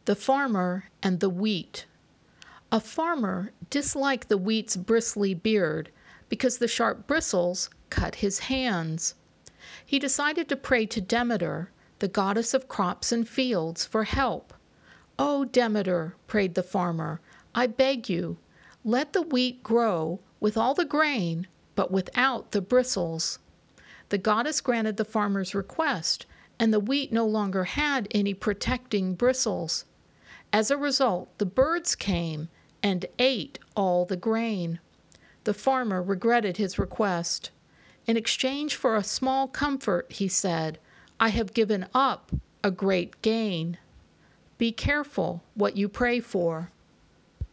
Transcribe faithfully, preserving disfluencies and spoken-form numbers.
The Farmer and the Wheat. A farmer disliked the wheat's bristly beard because the sharp bristles cut his hands. He decided to pray to Demeter, the goddess of crops and fields, for help. "Oh, Demeter," prayed the farmer, "I beg you, let the wheat grow with all the grain, but without the bristles." The goddess granted the farmer's request, and the wheat no longer had any protecting bristles. As a result, the birds came and ate all the grain. The farmer regretted his request. "In exchange for a small comfort," he said, "I have given up a great gain." Be careful what you pray for.